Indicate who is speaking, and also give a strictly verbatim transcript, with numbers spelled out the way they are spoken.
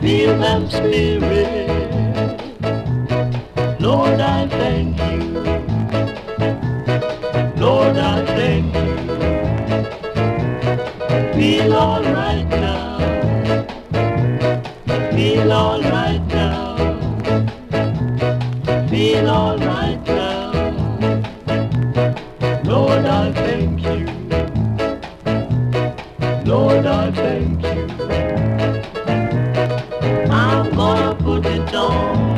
Speaker 1: feel that spirit. Lord, I thank you. Lord, I thank you. Feel all right now. Feel all right now. Feel all right now. Lord, I thank you. Lord, I thank you. I'm gonna put it on.